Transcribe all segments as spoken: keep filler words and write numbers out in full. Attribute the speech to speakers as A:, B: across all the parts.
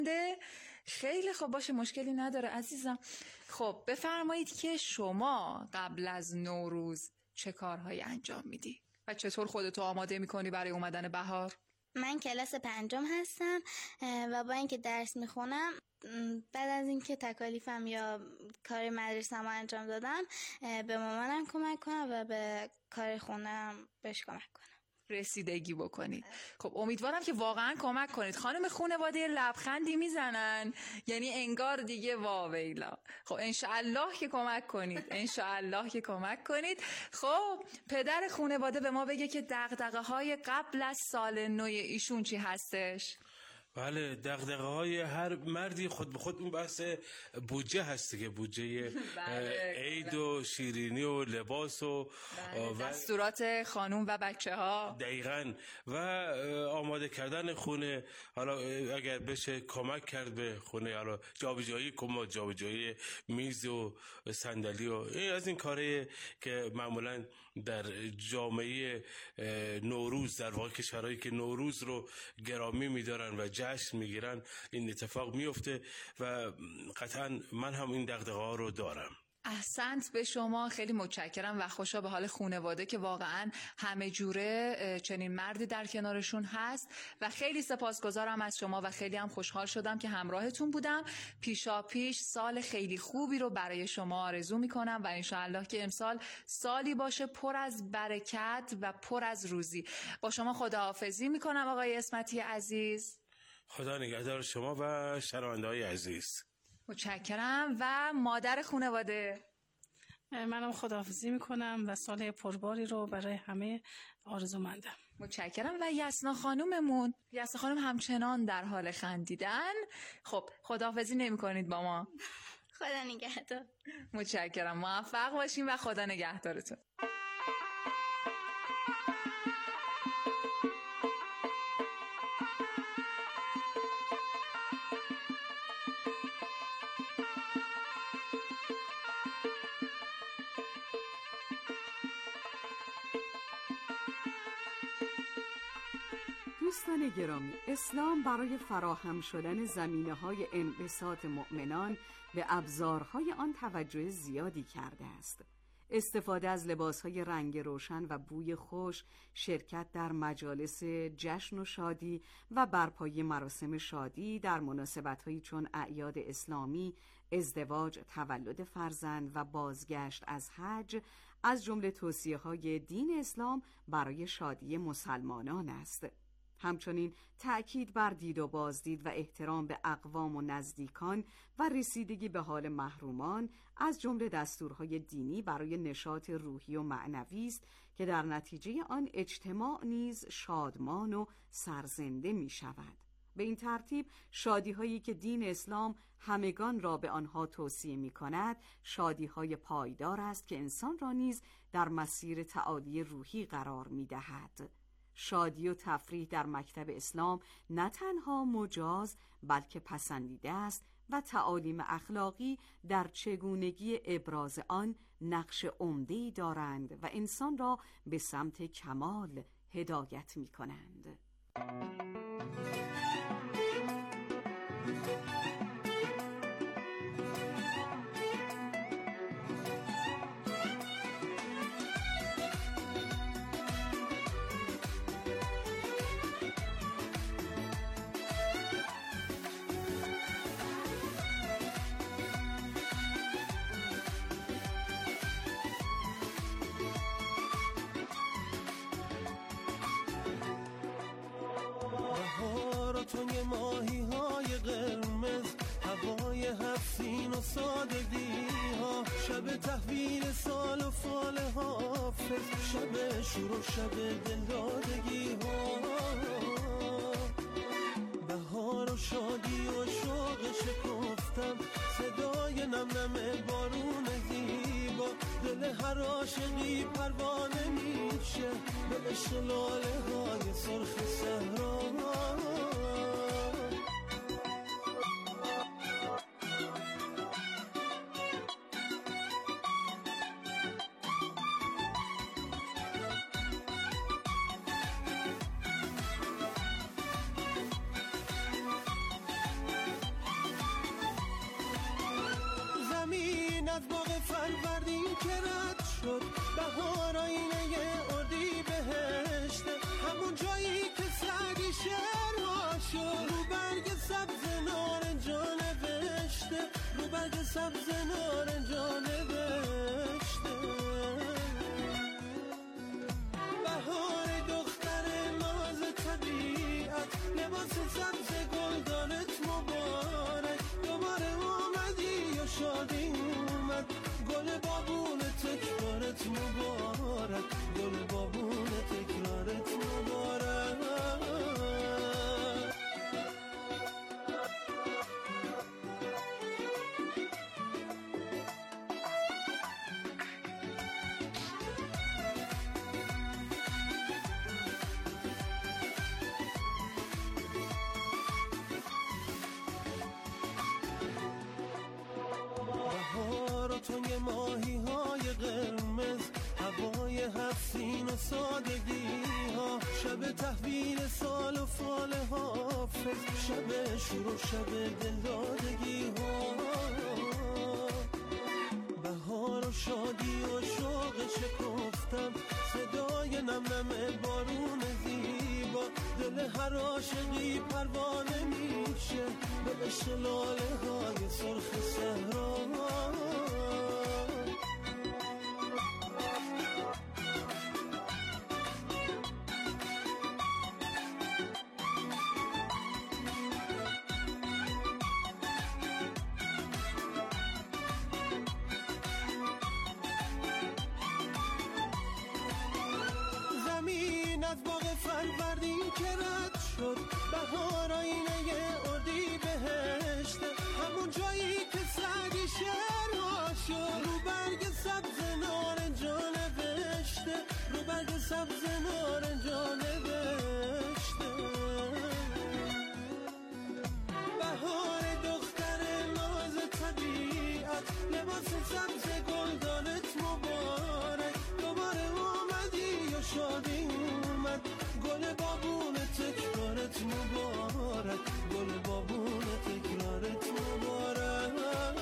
A: خیلی خب باشه، مشکلی نداره عزیزم. خب بفرمایید که شما قبل از نوروز چه کارهایی انجام میدی و چطور خودتو آماده میکنی برای اومدن بهار؟
B: من کلاس پنجم هستم و با اینکه درس میخونم، بعد از اینکه تکالیفم یا کار مدرسه‌مو انجام دادم به مامانم کمک کنم و به کار خونم بهش کمک کنم،
A: رسیدگی بکنید. خب امیدوارم که واقعا کمک کنید. خانم خانواده لبخندی میزنن، یعنی انگار دیگه واویلا. خب انشالله که کمک کنید، انشالله که کمک کنید. خب پدر خانواده به ما بگه که دغدغه های قبل از سال نو ایشون چی هستش؟
C: بله، دغدغه های هر مردی خود به خود اون بحث بودجه هست که بودجه عید و شیرینی و لباس و,
A: و دستورات خانوم و بچه ها
C: دقیقاً و آماده کردن خونه. حالا اگر بشه کمک کرد به خونه، حالا جابجایی کمد، جابجایی میز و صندلی و از این کاره که معمولاً در جامعه نوروز، در واقع کشورهایی که نوروز رو گرامی می‌دارن و جشن میگیرن این اتفاق میفته و قطعا من هم این دغدغه ها رو دارم.
A: احسنت به شما، خیلی متشکرم و خوشا به حال خانواده که واقعا همه جوره چنین مردی در کنارشون هست و خیلی سپاسگزارم از شما و خیلی هم خوشحال شدم که همراهتون بودم. پیشا پیش سال خیلی خوبی رو برای شما آرزو میکنم و انشاءالله که امسال سالی باشه پر از برکت و پر از روزی. با شما خداحافظی میکنم آقای اسمتی عزیز.
C: خدا نگهدار شما و شنونده‌های عزیز.
A: متشکرم. و مادر خانواده،
D: منم خداحافظی میکنم و سال پرباری رو برای همه آرزومندم.
A: متشکرم. و یسنا خانوممون، یسنا خانوم همچنان در حال خندیدن. خب خداحافظی نمی کنید با ما؟
B: خدا نگهدار.
A: متشکرم، موفق باشین و خدا نگهدارتون.
E: دوستان گرامی، اسلام برای فراهم شدن زمینه‌های انبساط مؤمنان به ابزارهای آن توجه زیادی کرده است. استفاده از لباسهای رنگ روشن و بوی خوش، شرکت در مجالس جشن و شادی و برپایی مراسم شادی در مناسبت‌هایی چون اعیاد اسلامی، ازدواج، تولد فرزند و بازگشت از حج از جمله توصیه‌های دین اسلام برای شادی مسلمانان است. همچنین تأکید بر دید و بازدید و احترام به اقوام و نزدیکان و رسیدگی به حال محرومان از جمله دستورهای دینی برای نشاط روحی و معنوی است که در نتیجه آن اجتماع نیز شادمان و سرزنده می شود. به این ترتیب شادی هایی که دین اسلام همگان را به آنها توصیه می کند شادی های پایدار است که انسان را نیز در مسیر تعالی روحی قرار می دهد. شادی و تفریح در مکتب اسلام نه تنها مجاز بلکه پسندیده است و تعالیم اخلاقی در چگونگی ابراز آن نقش عمده‌ای دارند و انسان را به سمت کمال هدایت می کنند.
F: توی ماهی های قرمز، هوای حسین و سادگی ها، شب تحویل سال و فال حافظ، شب شور و شب دلدادگی ها، بهار و شادی و شوق شکفتم، صدای نم نم بارون زیبا، دل هر عاشقی پروانه میشه به عشق لاله های سرخ صحرا. فروردین که رد شد، بهار آینه اردی بهشته، همون جایی که سعدی شعرها شد، رو برگ سبز نارنجا نوشته، رو برگ سبز نارنجا نوشته. بهار دختر ناز طبیعت، لباس سبز گلدانت مبارک، دوباره اومدی و شادی اومد، گل بابون تکرارت مبارک، گل بابون تکرارت مبارک. بهار و توی ماهی های قرمز، هوای حسین و سادگی ها، شب تحویل سال و فال حافظ، شب شروع شب دلدادگی ها. بهار و شادی و شوق شکفتم، صدای نم نم بارون زیبا، دل هر عاشقی پروانه میشه به عشق لاله های سرخ صحرا. زمین از باغ فروردین که رد شد، بهار آینه اردی بهشته، همون جایی که سعدی شعرها شد، رو برگ سبز نارنجا نوشته، رو برگ سبز نارنجا نوشته. بهار دختر ناز طبیعت، لباس سبز گلدانت مبارک، دوباره اومدی و شادی اومد، گل بابون تکرارت مبارک، گل بابون تکرارت مبارک.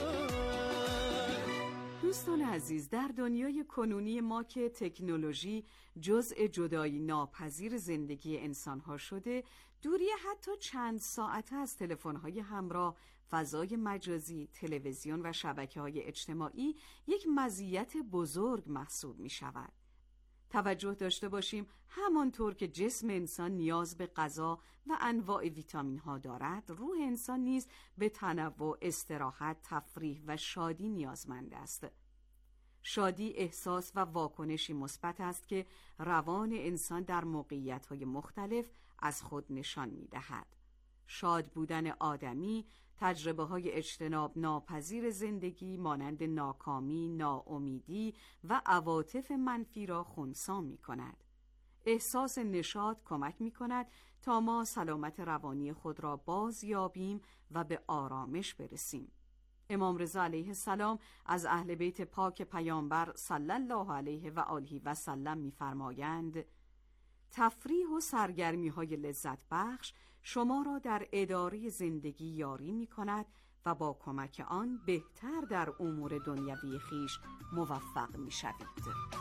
E: دوستان عزیز، در دنیای کنونی ما که تکنولوژی جزء جدایی ناپذیر زندگی انسانها شده، دوری حتی چند ساعته از تلفن‌های همراه، فضای مجازی، تلویزیون و شبکه‌های اجتماعی یک مزیت بزرگ محسوب می‌شود. توجه داشته باشیم همانطور که جسم انسان نیاز به غذا و انواع ویتامین ها دارد، روح انسان نیز به تنوع، استراحت، تفریح و شادی نیازمند است. شادی احساس و واکنشی مثبت است که روان انسان در موقعیت‌های مختلف از خود نشان می‌دهد. شاد بودن آدمی تجربه‌های اجتناب ناپذیر زندگی مانند ناکامی، ناامیدی و عواطف منفی را خنثی می‌کند. احساس نشاط کمک می‌کند تا ما سلامت روانی خود را باز یابیم و به آرامش برسیم. امام رضا علیه السلام از اهل بیت پاک پیامبر صلی الله علیه و آله و سلم می‌فرمایند: تفریح و سرگرمی‌های لذت بخش شما را در اداره زندگی یاری می‌کند و با کمک آن بهتر در امور دنیوی خویش موفق می‌شوید.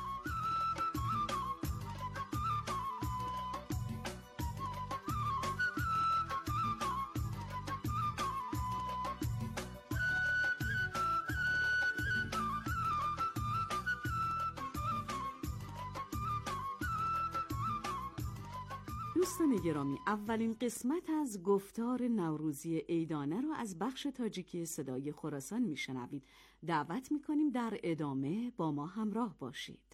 E: دوستان گرامی، اولین قسمت از گفتار نوروزی عیدانه رو از بخش تاجیکی صدای خراسان میشنوید. دعوت میکنیم در ادامه با ما همراه باشید.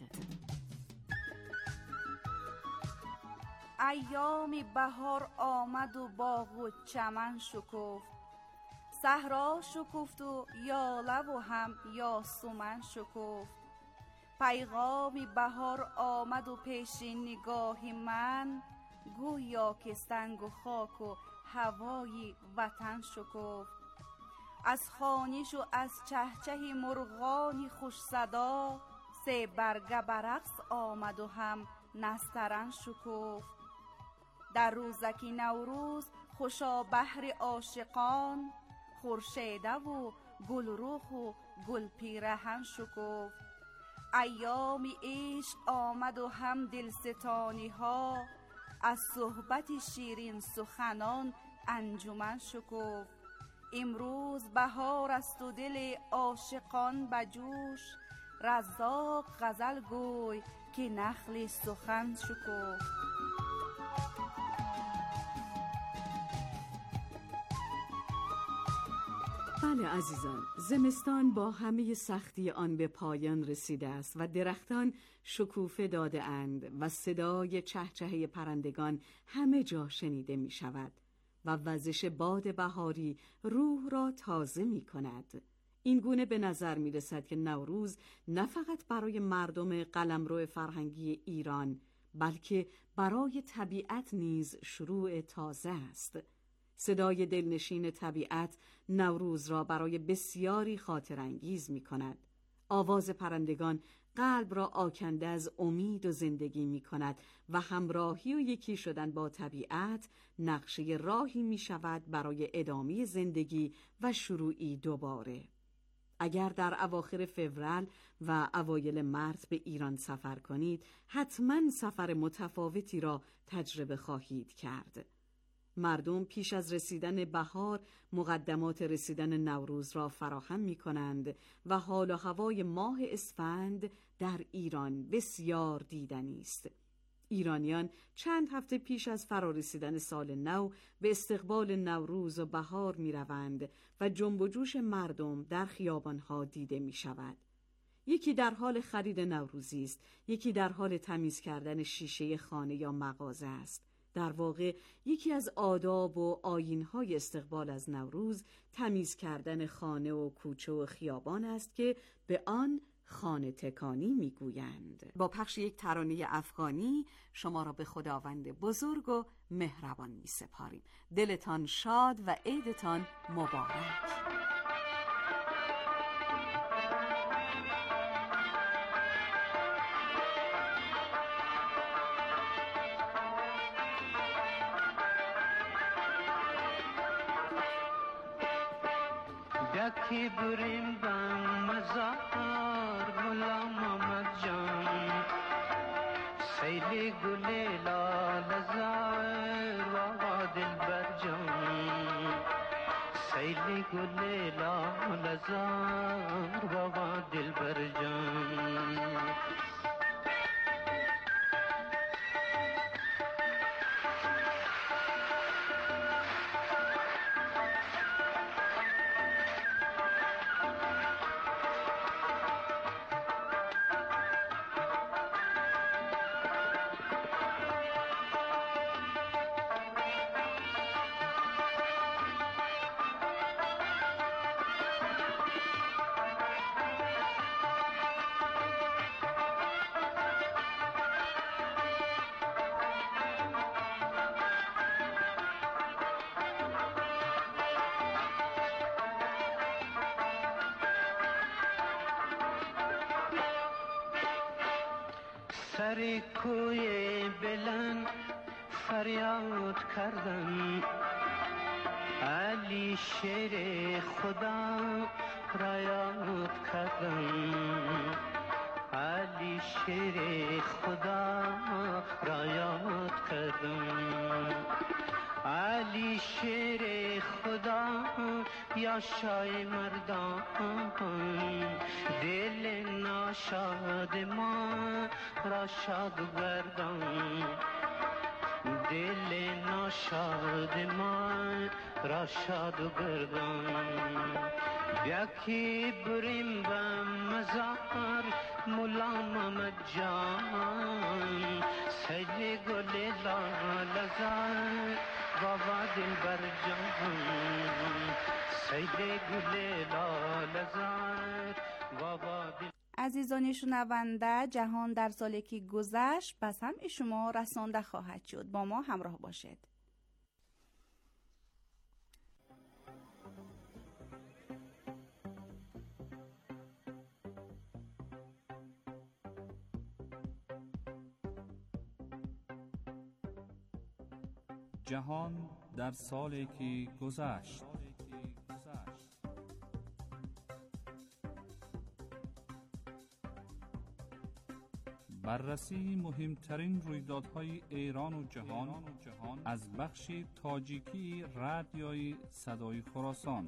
G: ایام بهار آمد و باغ و چمن شکفت، صحرا شکفت و یاله و هم یاسمن شکفت. پیغام بهار آمد و پیش نگاه من، گویا که سنگ و خاک و هوای وطن شکفت. از خوانش و از چهچه مرغان خوش صدا، سه برگه برقص آمد و هم نسترن شکفت. در روزکی نوروز خوشا بهر عاشقان، خورشیده و گلرخ و گل پیرهن شکفت. ایام عشق آمد و هم دلستانی ها، از صحبت شیرین سخنان انجمن شکفت. امروز بهار است و دل عاشقان بجوش، رزاق غزل گوی که نخل سخن شکفت.
E: بله عزیزان، زمستان با همه سختی آن به پایان رسیده است و درختان شکوفه داده اند و صدای چهچهه پرندگان همه جا شنیده می شود و وزش باد بهاری روح را تازه می کند. این گونه به نظر می رسد که نوروز نه فقط برای مردم قلمرو فرهنگی ایران بلکه برای طبیعت نیز شروع تازه است. صدای دلنشین طبیعت نوروز را برای بسیاری خاطر انگیز می کند. آواز پرندگان قلب را آکنده از امید و زندگی می کند و همراهی و یکی شدن با طبیعت نقشه راهی می شود برای ادامه زندگی و شروعی دوباره. اگر در اواخر فوریه و اوایل مارس به ایران سفر کنید، حتما سفر متفاوتی را تجربه خواهید کرد. مردم پیش از رسیدن بهار مقدمات رسیدن نوروز را فراهم می کنند و حال و هوای ماه اسفند در ایران بسیار دیدنی است. ایرانیان چند هفته پیش از فرارسیدن سال نو به استقبال نوروز و بهار می روند و جنب و جوش مردم در خیابانها دیده می شود. یکی در حال خرید نوروزی است، یکی در حال تمیز کردن شیشه خانه یا مغازه است. در واقع یکی از آداب و آیین‌های استقبال از نوروز تمیز کردن خانه و کوچه و خیابان است که به آن خانه تکانی میگویند. با پخش یک ترانه افغانی شما را به خداوند بزرگ و مهربان می سپاریم. دلتان شاد و عیدتان مبارک.
F: یکی بریم بم مزار غلام محمد جان، سیل گل لال زار و دلبر جان، سیل گل لال زار و دلبر جان. سر کوی بلند فریاد کردن، علی شیر خدا را یاد کردن، علی شیر خدا را یاد کردن، علی شیر خدا یا شای مردان، دل ناشاد ما را شاد گردان، دل ناشاد ما را شاد گردان. یکی بریم به مزار مولا محمد جان، سیل گل لال زار بابا دلبر جان، سیل گل لال زار بابا دل.
G: عزیزان شنونده، جهان در سالی که گذشت به سمع شما رسانده خواهد شد. با ما همراه باشید.
H: جهان در سالی که گذشت. بررسی مهمترین رویدادهای ایران و جهان از بخش تاجیکی رادیوی صدای خراسان.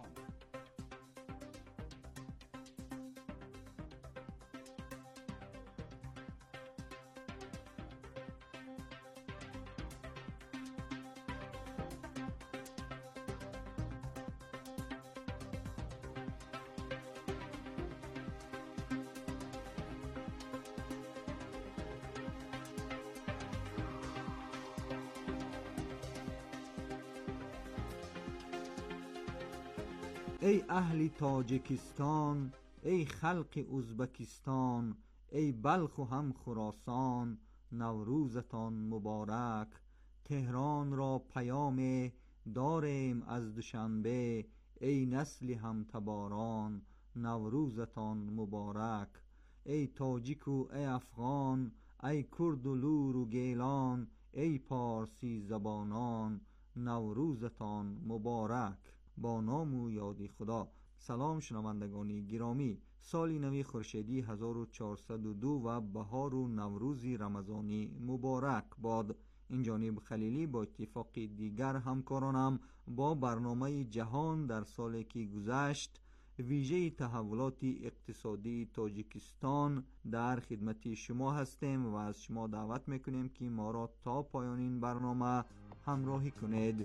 I: ای اهل تاجیکستان، ای خلق ازبکستان، ای بلخ و هم خراسان، نوروزتان مبارک. تهران را پیام داریم از دوشنبه، ای نسل هم تباران، نوروزتان مبارک. ای تاجیک و ای افغان، ای کرد و لور و گیلان، ای پارسی زبانان، نوروزتان مبارک. با نام و یاد خدا. سلام شنوندگان گرامی، سالی نوی خورشیدی هزار و چهارصد و دو و بهار و نوروزی رمضانی مبارک باد. این جانب خلیلی با اتفاق دیگر همکارانم با برنامه جهان در سالی که گذشت ویژه تحولات اقتصادی تاجیکستان در خدمت شما هستیم و از شما دعوت میکنیم که ما را تا پایان این برنامه همراهی کنید.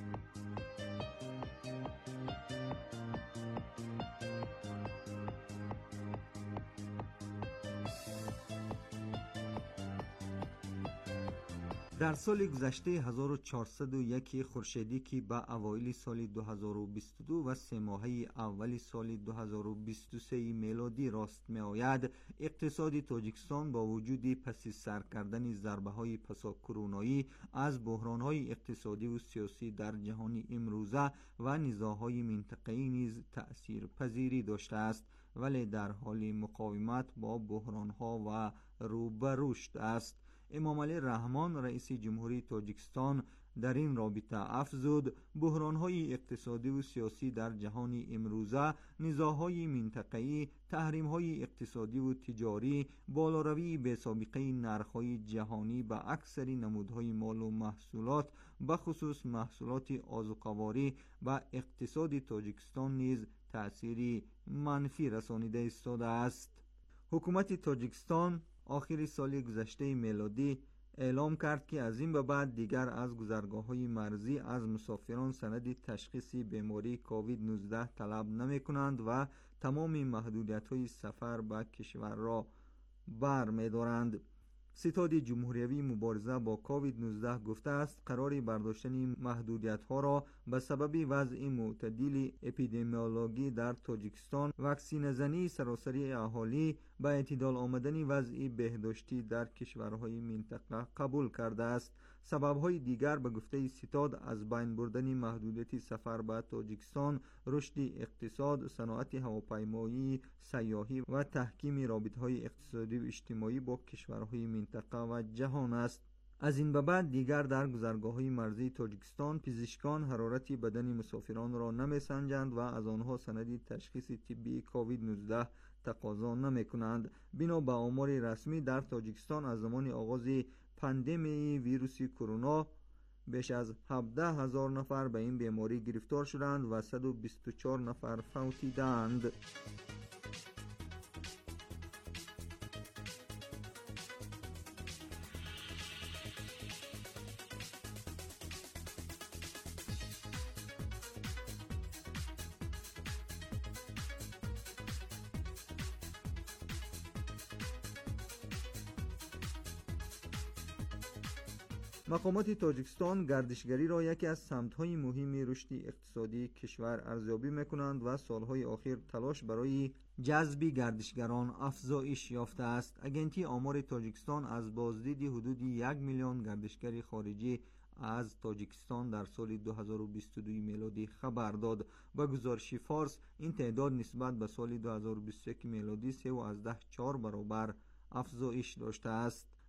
I: در سال گذشته هزار و چهارصد و یک خورشیدی که به اوایل سال دو هزار و بیست و دو و سه ماهه اول سال دو هزار و بیست و سه میلادی راست می آید، اقتصاد تاجیکستان با وجود پس سر کردن ضربه های پسا کرونایی از بحران های اقتصادی و سیاسی در جهان امروزه و نزاع‌های منطقه‌ای نیز تأثیر پذیری داشته است، ولی در حال مقاومت با بحران ها و رو به رشد است. امام علی رحمان رئیس جمهوری تاجیکستان در این رابطه افزود بحران‌های اقتصادی و سیاسی در جهان امروزه، نزاع‌های منطقه‌ای، تحریم‌های اقتصادی و تجاری، بالاروی بی‌سابقه نرخ‌های جهانی به اکثر نمودهای مال و محصولات، به خصوص محصولات آذوقه‌واری و اقتصاد تاجیکستان نیز تأثیری منفی رسانیده ایستاده است. حکومت تاجیکستان آخر سال گذشته میلادی اعلام کرد که از این به بعد دیگر از گذرگاه‌های مرزی از مسافران سند تشخیص بیماری کووید نوزده طلب نمی کنند و تمام محدودیت‌های سفر به کشور را بر می دارند. ستاد جمهوریوی مبارزه با کووید نوزده گفته است قرار برداشتن محدودیت‌ها را به سبب وضع معتدل اپیدمیولوژی در تاجیکستان، واکسینه زنی سراسری اهالی، به اعتدال آمدن وضع بهداشتی در کشورهای منطقه قبول کرده است. سبب‌های دیگر به گفته ستاد از بین بردن محدودیت سفر به تاجیکستان، رشد اقتصاد، صنعت هواپیمایی، سیاحی و تحکیم رابطه‌های اقتصادی و اجتماعی با کشورهای منطقه و جهان است. از این به بعد دیگر در گذرگاه‌های مرزی تاجیکستان پزشکان حرارت بدن مسافران را نمی‌سنجند و از آنها سند تشخیص طبی کووید نوزده تقاضا نمی‌کنند. بنا به آمار رسمی در تاجیکستان از زمان آغاز پاندمی ویروس کرونا بیش از هفده هزار نفر به این بیماری گرفتار شدند و صد و بیست و چهار نفر فوتیدند. مقامات تاجیکستان گردشگری را یکی از سمت‌های مهم رشد اقتصادی کشور ارزیابی می‌کنند و سالهای اخیر تلاش برای جذب گردشگران افزایش یافته است. اگنتی آمار تاجیکستان از بازدید حدود یک میلیون گردشگر خارجی از تاجیکستان در سال دو هزار و بیست و دو میلادی خبر داد. با گزارش فارس این تعداد نسبت به سال دو هزار و بیست و یک میلادی سه و از ده چهار برابر افزایش داشته است.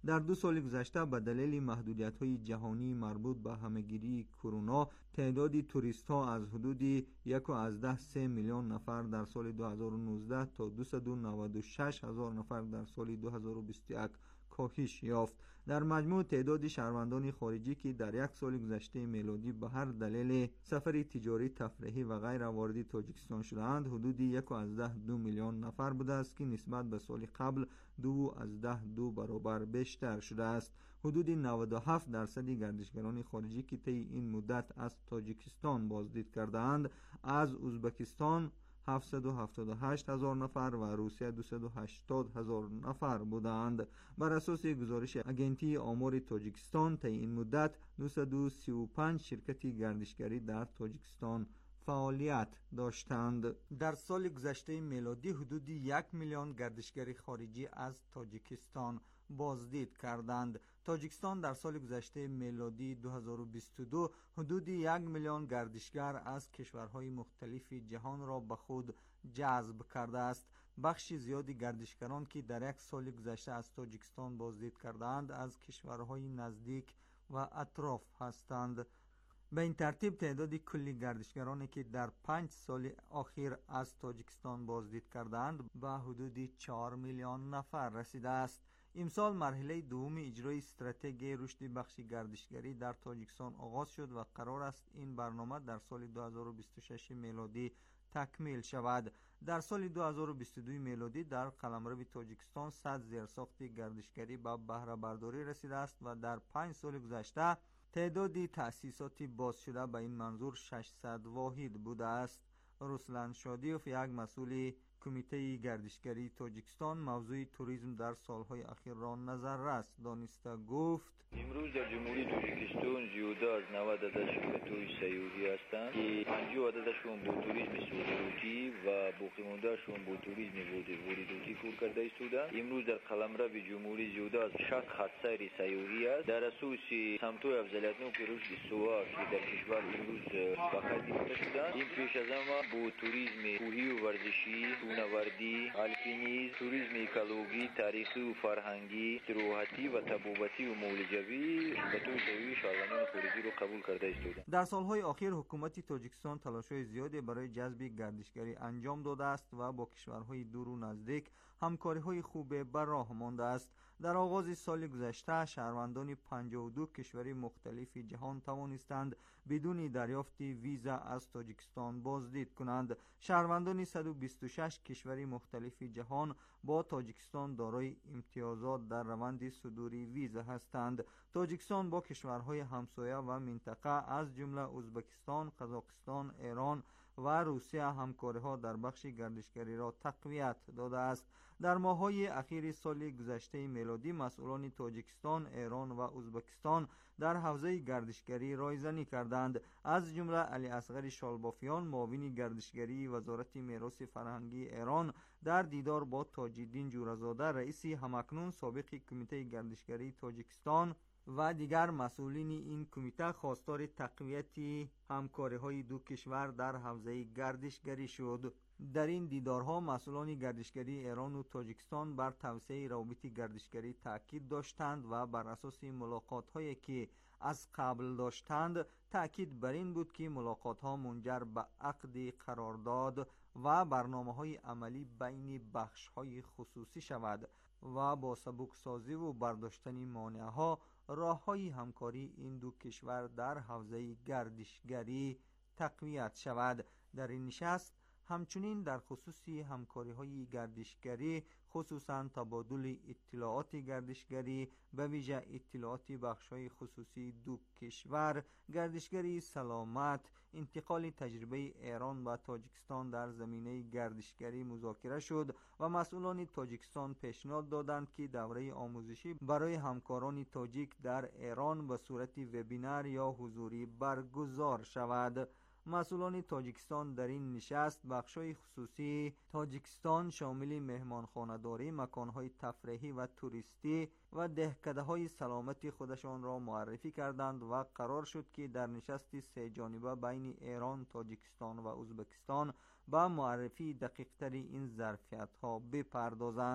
I: در دو سال گذشته به دلیل محدودیت‌های جهانی مربوط به همه‌گیری کرونا تعداد توریست‌ها از حدود یک و از ده سه میلیون نفر در سال دو هزار و نوزده تا دویست و نود و شش هزار نفر در سال دو هزار و بیست و یک کاهش یافت. در مجموع تعداد شهروندان خارجی که در یک سال گذشته میلادی به هر دلیل سفر تجاری، تفریحی و غیر وارد تاجیکستان شدند حدود یک و از ده دو میلیون نفر بوده است که نسبت به سال قبل دو از ده دو برابر بیشتر شده است. حدود نود و هفت درصد گردشگران خارجی که طی این مدت از تاجیکستان بازدید کردند از ازبکستان هفتصد و هفتاد و هشت هزار نفر و روسیه دویست و هشتاد هزار نفر بودند. بر اساس گزارش اگنتی آمار تاجیکستان طی این مدت دویست و سی و پنج شرکت گردشگری در تاجیکستان فعالیت داشتند. در سال گذشته میلادی حدود یک میلیون گردشگر خارجی از تاجیکستان بازدید کردند. تاجیکستان در سال گذشته میلادی دو هزار و بیست و دو حدود یک میلیون گردشگر از کشورهای مختلف جهان را به خود جذب کرده است. بخش زیادی گردشگران که در یک سال گذشته از تاجیکستان بازدید کردند از کشورهای نزدیک و اطراف هستند. به این ترتیب تعداد کلی گردشگرانی که در پنج سال اخیر از تاجیکستان بازدید کردند به حدود چهار میلیون نفر رسیده است. امسال مرحله دوم اجرای استراتژی رشد بخش گردشگری در تاجیکستان آغاز شد و قرار است این برنامه در سال دو هزار و بیست و شش میلادی تکمیل شود. در سال دو هزار و بیست و دو میلادی در قلمرو تاجیکستان صد زیرساخت گردشگری به بهره برداری رسیده است و در پنج سال گذشته تعداد تأسیسات باز شده به این منظور ششصد واحد بوده است. رسلان شادیوف، یک مسئول کمیته گردشگری تاجیکستان، موضوع توریسم در سالهای اخیر را نظر رس دانسته گفت:
J: امروز در جمهوری تاجیکستان زیاده از نود عدد شرکت‌های سیاحی هستند که پنجاه عددشون با توریسم صادراتی و باقی موندهشون با توریسم وارداتی کار کرده ایستادند. امروز در قلمرو جمهوری زیاده از شصت خط سیر سیاحی است. در اساس سمت‌های افضلیت‌ناک رشد سوار که در کشور امروز به خط گرفته شدند، این پیش از همه با توریسم کوهی و ورزشی، کوهنوردی، الپینیسم، توریسم اکولوژی، تاریخی و فرهنگی، استراحتی و طبابتی و معالجوی به طور سیاحی شهروندان خارجی را قبول کرده ایستادند.
I: در سالهای اخیر حکومت تاجیکستان تلاش‌های زیادی برای جذب گردشگری انجام داده است و با کشورهای دور و نزدیک همکاری‌های خوب به راه مانده است. در آغاز سال گذشته شهروندان پنجاه و دو کشور مختلف جهان توانستند بدون دریافت ویزا از تاجیکستان بازدید کنند. شهروندان صد و بیست و شش کشور مختلف جهان با تاجیکستان دارای امتیازات در روند صدور ویزا هستند. تاجیکستان با کشورهای همسایه و منطقه از جمله ازبکستان، قزاقستان، ایران و روسیه همکاری‌ها در بخش گردشگری را تقویت داده است. در ماه‌های اخیر سال گذشته میلادی مسئولان تاجیکستان، ایران و ازبکستان در حوزه گردشگری رایزنی کردند. از جمله علی اصغر شالبافیان، معاون گردشگری وزارت میراث فرهنگی ایران، در دیدار با تاج‌الدین جورزاده، رئیس همکنون سابق کمیته گردشگری تاجیکستان و دیگر مسئولین این کمیته خواستار تقویت همکاری‌های دو کشور در حوزه گردشگری شد. در این دیدارها مسئولان گردشگری ایران و تاجیکستان بر توسعه روابط گردشگری تاکید داشتند و بر اساس ملاقات‌هایی که از قبل داشتند تاکید بر این بود که ملاقات‌ها منجر به عقد قرارداد و برنامه‌های عملی بین بخش‌های خصوصی شود و با سبکسازی و برداشتن مانع‌ها راه‌های همکاری این دو کشور در حوزه گردشگری تقویت شود. در این نشست همچنین در خصوص همکاری‌های گردشگری، خصوصاً تبادل اطلاعات گردشگری به ویژه اطلاعات بخش‌های خصوصی دو کشور، گردشگری سلامت، انتقال تجربه ایران و تاجیکستان در زمینه گردشگری مذاکره شد و مسئولان تاجیکستان پیشنهاد دادند که دوره آموزشی برای همکاران تاجیک در ایران به صورت وبینار یا حضوری برگزار شود. مسئولان تاجیکستان در این نشست بخش‌های خصوصی تاجیکستان شامل مهمانخانه‌داری، مکان‌های تفریحی و توریستی و دهکده‌های سلامتی خودشان را معرفی کردند و قرار شد که در نشست سه جانبه بین ایران، تاجیکستان و ازبکستان با معرفی دقیق‌تر این ظرفیت‌ها بپردازند.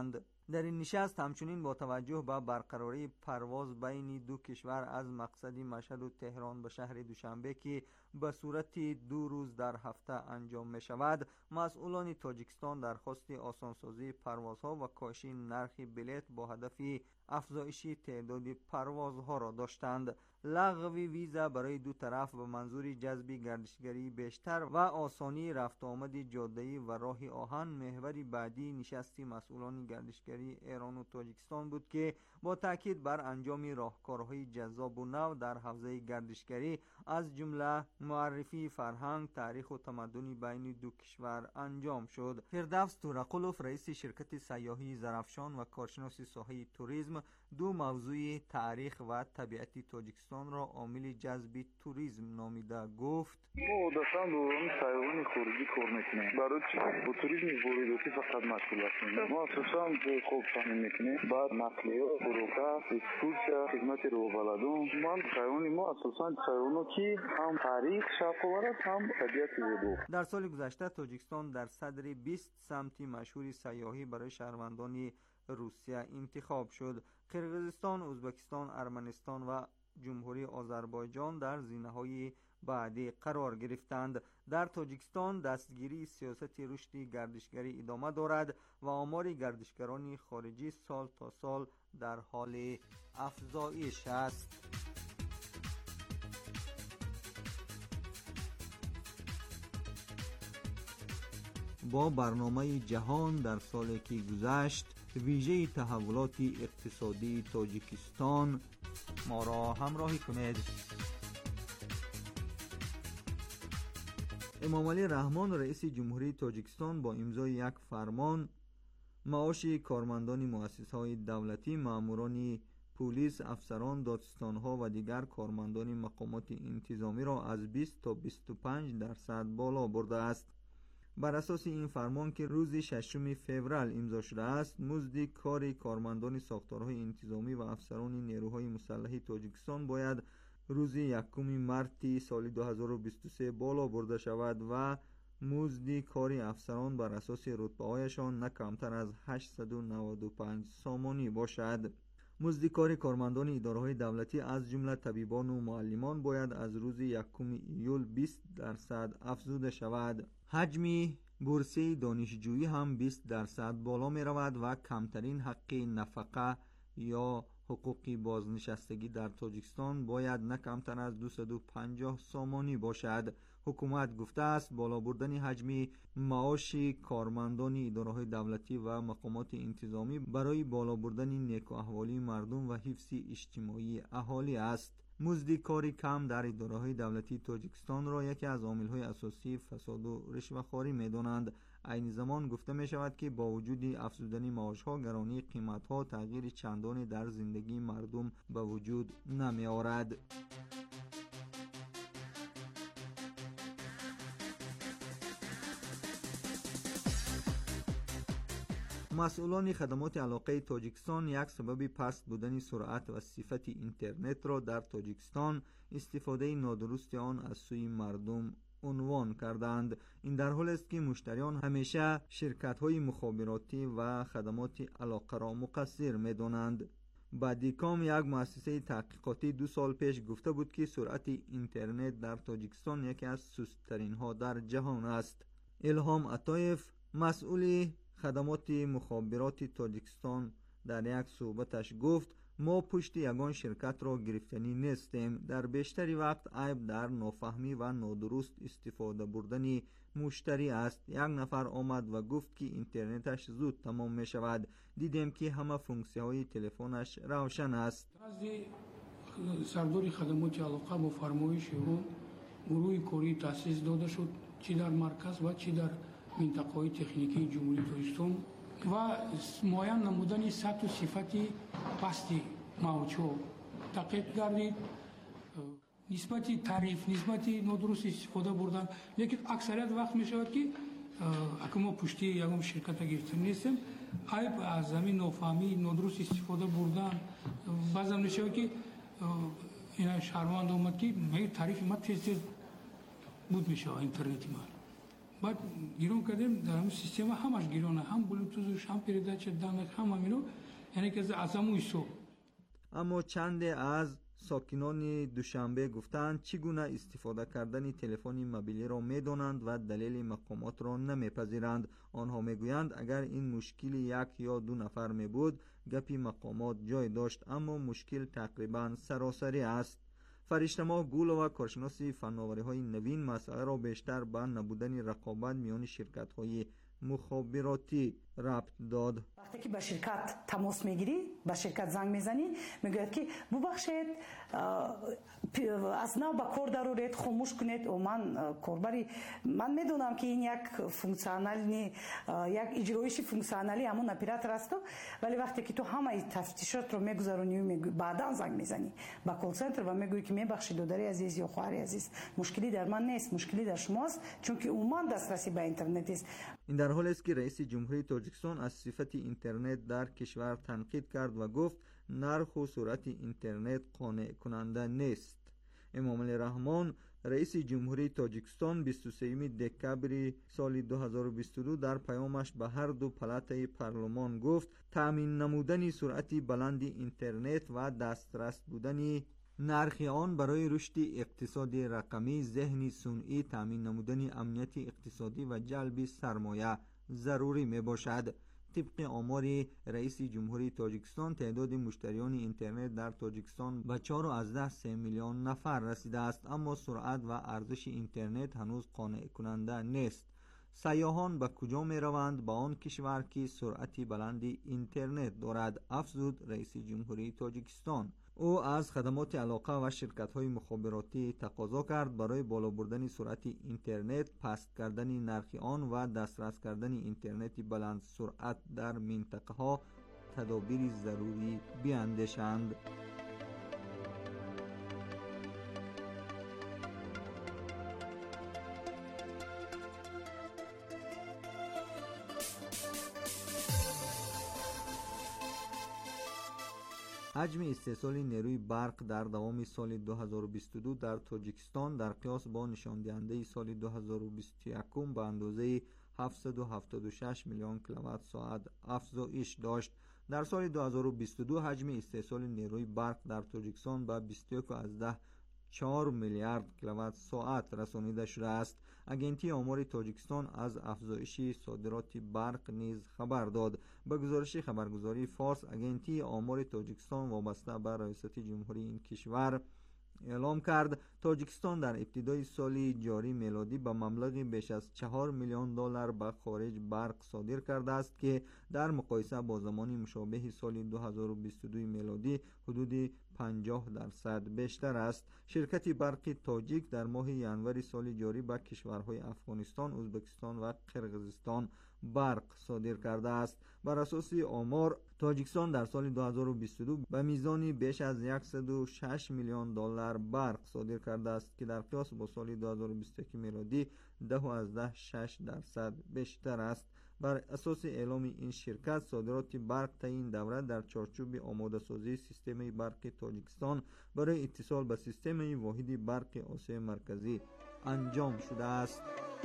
I: در این نشست همچنین با توجه به برقراری پرواز بین دو کشور از مقصد مشهد و تهران به شهر دوشنبه که به صورت دو روز در هفته انجام می شود، مسئولان تاجیکستان درخواست آسانسازی پروازها و کاهش نرخ بلیط با هدف افزایش تعداد پروازها را داشتند. لغو ویزا برای دو طرف به منظور جذب گردشگری بیشتر و آسانی رفت آمد جاده‌ای و راه آهن محور بعدی نشست مسئولان گردشگری ایران و تاجیکستان بود که با تاکید بر انجام راهکارهای جذاب و نو در حوزه گردشگری از جمله معرفی فرهنگ، تاریخ و تمدن بین دو کشور انجام شد. فردوس تورقلوف رئیس شرکت سیاحی زرافشان و کارشناس ساحه توریسم دو موضوع تاریخ و طبیعت تاجیکستان را عامل جذب توریسم نامیده گفت:
K: ما داشتن دوران سیاحانی خارجی کار میکنیم. برای چی؟ با توریسم وارداتی فقط مشغول هستیم. ما اساساً خوب فهم میکنیم. بعد نقلیه، فروخت، اکسکورسیا، خدمت روبلدون. ما سیاحانی ما اساساً سیاحانی که هم تاریخ شاکوارد هم طبیعت زیبا.
I: در سال گذشته تاجیکستان در صدر بیست سمت مشهور سیاحی برای شهروندان روسیه انتخاب شد. قرقیزستان، ازبکستان، ارمنستان و جمهوری آذربایجان در زینه‌های بعدی قرار گرفتند. در تاجیکستان دستگیری سیاست رشد گردشگری ادامه دارد و آمار گردشگران خارجی سال تا سال در حال افزایش است. با برنامه جهان در سالی که گذشت ویژه تحولات اقتصادی تاجیکستان ما را همراهی کنید. امامعلی رحمان رئیس جمهوری تاجیکستان با امضای یک فرمان معاش کارمندان مؤسسه‌های دولتی، ماموران پلیس، افسران دادستان‌ها و دیگر کارمندان مقامات انتظامی را از بیست تا بیست و پنج درصد بالا برده است. بر اساس این فرمان که روز ششم فوریه امضا شده است، مزد کار کارمندان ساختارهای انتظامی و افسران نیروهای مسلح تاجیکستان باید روز یکم مارس سال دو هزار و بیست و سه بالا برده شود و مزد کار افسران بر اساس رتبه‌هایشان نه کمتر از هشتصد و نود و پنج سامانی باشد. مزد کار کارمندان اداره‌های دولتی از جمله طبیبان و معلمان باید از روز یکم ایول بیست درصد افزوده شود. حجم بورسیه دانشجویی هم بیست درصد بالا می رود و کمترین حق نفقه یا حقوق بازنشستگی در تاجیکستان باید نه کمتر از دویست و پنجاه سامانی باشد. حکومت گفته است بالا بردن حجم معاش کارمندان اداره‌های دولتی و مقامات انتظامی برای بالا بردن نیک و احوالی مردم و حفظ اجتماعی اهالی است. مزد کار کم در اداره‌های دولتی تاجیکستان را یکی از عامل‌های اساسی فساد و رشوه‌خواری می‌دانند. عین زمان گفته می شود که با وجود افزودن معاش‌ها، گرانی قیمت‌ها تغییر چندانی در زندگی مردم به وجود نمی آورد. مسئولان خدمات علاقه تاجیکستان یک سبب پست بودن سرعت و صفت اینترنت را در تاجیکستان استفاده نادرست آن از سوی مردم عنوان کردند. این در حالی است که مشتریان همیشه شرکت‌های مخابراتی و خدمات علاقه را مقصر می‌دانند. بادیکام یک مؤسسه تحقیقاتی دو سال پیش گفته بود که سرعت اینترنت در تاجیکستان یکی از سست‌ترین ها در جهان است. الهام عطایف مسئول خدمات مخابرات تاجیکستان در یک صحبتش گفت ما پشت یگان شرکت را گرفتنی نیستیم. در بیشتری وقت عیب در نافهمی و نادرست استفاده بردن مشتری است. یک نفر آمد و گفت که اینترنتش زود تمام می شود. دیدیم که همه فونکسی های تلفنش روشن است.
L: سردار خدمات علاقه با فرمایش اون گروه کاری تأسیس داده شد، چی در مرکز و چی در منطقه‌های تکنیکی جمهوری تاجیکستان و معین نمودن سطح و صفت پستی موضوع تحقیق کردید. نسبتی تعریف، نسبتی نادرست استفاده بردن، لیکن اکثریت وقت می شود که اگه ما پشتی یکم شرکت گرفتن نیستیم، عیب از زمین نافهمی، نادرست استفاده بردن. بعضا می شود که این شهروند اومد که می تعریف ما تیز تیز بود می شود اینترنتی ما. بعد گیرون کردیم در همون سیستم همش گیرونه، هم بلوتوزش هم پریداچ دانک هم همینو، یعنی که از همون سو.
I: اما چند از ساکنان دوشنبه گفتند چگونه استفاده کردن تلفن موبیلی را می‌دانند و دلیل مقامات را نمی‌پذیرند. آنها می‌گویند اگر این مشکل یک یا دو نفر می‌بود گپی مقامات جای داشت، اما مشکل تقریباً سراسری است. فرشته گول و کارشناس فناوری‌های نوین مسئله را بیشتر به نبودن رقابت میان شرکت‌های مخابراتی ربط داد.
M: وقتی که با شرکت تماس میگیری، با شرکت زنگ میزنی، میگوید که ببخشید از نو با کار ضرورت خاموش کنید و من کاربری من میدونم که این یک فونکسیونالی یک اجرایش فونکسیونالی همون اپراتور است، ولی وقتی که تو همه تفتیشات رو میگذرونی و بعدا زنگ میزنی با کال سنتر و میگویی که میبخشید دختری عزیز یا خواهر عزیز، مشکلی در من نیست، مشکلی در شماست، چون که عموما دسترسی به اینترنت است.
I: این در حالی است که رئیس جمهوری تاجیکستان از صفت اینترنت در کشور تنقید کرد و گفت نرخ و سرعت اینترنت قانع کننده نیست. امام علی رحمان رئیس جمهوری تاجیکستان بیست و سوم دکبر سال دو هزار و بیست و دو در پیامش به هر دو پلات پارلمان گفت تأمین نمودن سرعت بلند اینترنت و دسترس بودن نرخ آن برای رشد اقتصاد رقمی، ذهن صنعی، تأمین نمودن امنیت اقتصادی و جلب سرمایه ضروری می باشد. طبق آمار رئیس جمهوری تاجیکستان تعداد مشتریان اینترنت در تاجیکستان به چهار و ده سه میلیون نفر رسیده است، اما سرعت و ارزش اینترنت هنوز قانع کننده نیست. سیاحان به کجا می روند؟ به آن کشور که سرعت بلند اینترنت دارد، افزود رئیس جمهوری تاجیکستان. او از خدمات علاقه و شرکت‌های مخابراتی تقاضا کرد برای بالا بردن سرعت اینترنت، پست کردن نرخ آن و دسترس کردن اینترنت بلند سرعت در منطقه‌ها تدابیر ضروری بیاندیشند. حجم استحصال نیروی برق در دوام سال دو هزار و بیست و دو در تاجیکستان در قیاس با نشان دهنده سال دو هزار و بیست و یک به اندازه هفتصد و هفتاد و شش میلیون کیلووات ساعت افزایش داشت. در سال دو هزار و بیست و دو حجم استحصال نیروی برق در تاجیکستان به بیست و یک و چهار میلیارد کیلووات ساعت رسانیده شده است. اگنتی آمار تاجیکستان از افزایش صادرات برق نیز خبر داد. به گزارش خبرگزاری فارس، اگنتی آمار تاجیکستان وابسته به ریاست جمهوری این کشور اعلام کرد تاجیکستان در ابتدای سال جاری میلادی به مبلغ بیش از چهار میلیون دلار به خارج برق صادر کرده است که در مقایسه با زمان مشابه سال دو هزار و بیست و دو میلادی حدود پنجاه درصد بیشتر است. شرکت برق تاجیک در ماه ینور سال جاری به کشورهای افغانستان، ازبکستان و قرقیزستان برق صادر کرده است. بر اساس آمار تاجیکستان در سال دو هزار و بیست و دو به میزان بیش از صد و شش میلیون دلار برق صادر کرده است که در قیاس با سال دو هزار و بیست و یک میلادی ده و از شش درصد بیشتر است. بر اساس اعلام این شرکت، صادرات برق تا این دوره در چارچوب آماده سازی سیستم برق تاجیکستان برای اتصال به سیستم واحد برق آسیای مرکزی انجام شده است.